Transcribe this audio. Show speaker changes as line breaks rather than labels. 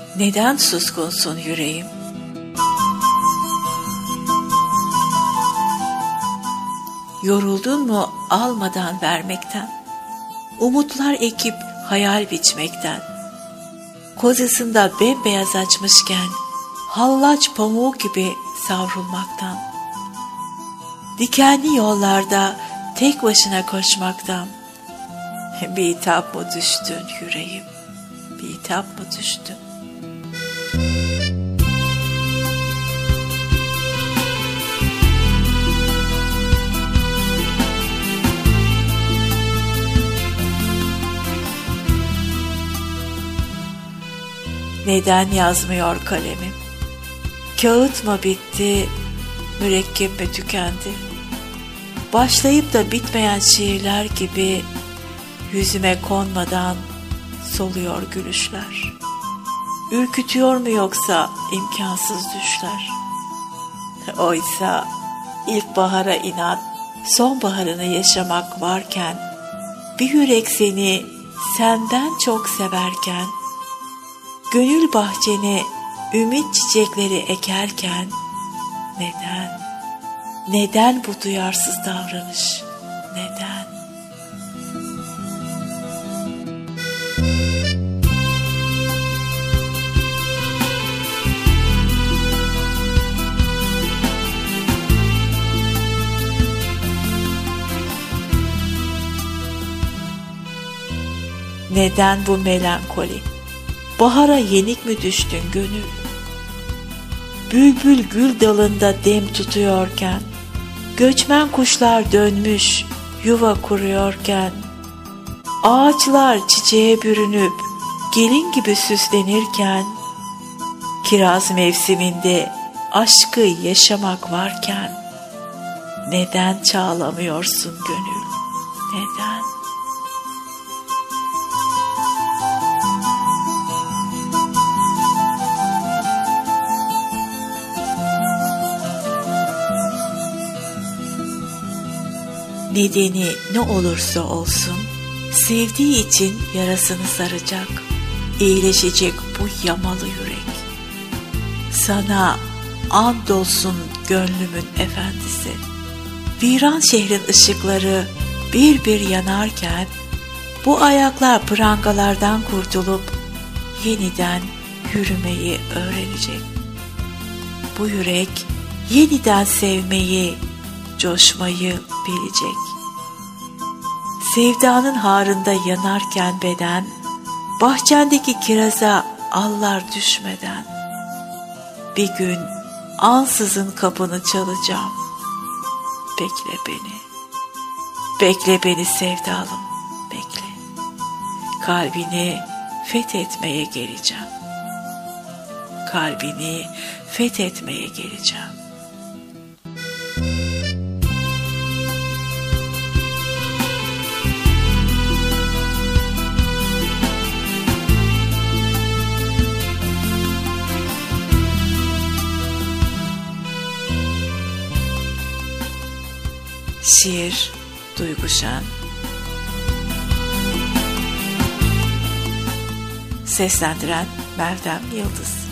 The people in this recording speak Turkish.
Neden suskunsun yüreğim? Yoruldun mu almadan vermekten? Umutlar ekip hayal biçmekten? Kozasında bembeyaz açmışken hallaç pamuğu gibi savrulmaktan? Dikenli yollarda tek başına koşmaktan? Bir hitap mı düştün yüreğim? Bir hitap mı düştün? Neden yazmıyor kalemim? Kağıt mı bitti, mürekkep mi tükendi? Başlayıp da bitmeyen şiirler gibi yüzüme konmadan soluyor gülüşler. Ürkütüyor mu yoksa imkansız düşler? Oysa ilkbahara inat, sonbaharını yaşamak varken, bir yürek seni senden çok severken, gönül bahçene ümit çiçekleri ekerken, neden bu duyarsız davranış, neden? Neden bu melankoli? Bahara yenik mi düştün gönül? Bülbül gül dalında dem tutuyorken, göçmen kuşlar dönmüş yuva kuruyorken, ağaçlar çiçeğe bürünüp gelin gibi süslenirken, kiraz mevsiminde aşkı yaşamak varken, neden çağlamıyorsun gönül? Neden? Nedeni ne olursa olsun, sevdiği için yarasını saracak, iyileşecek bu yamalı yürek. Sana andolsun gönlümün efendisi, viran şehrin ışıkları bir bir yanarken, bu ayaklar prangalardan kurtulup yeniden yürümeyi öğrenecek. Bu yürek yeniden sevmeyi, coşmayı bilecek. Sevdanın harında yanarken beden, bahçendeki kiraza allar düşmeden, bir gün ansızın kapını çalacağım. Bekle beni, bekle beni sevdalım, bekle. Kalbini fethetmeye geleceğim. Kalbini fethetmeye geleceğim. Şiir Duygu Şen. Seslendiren Meltem Yıldız.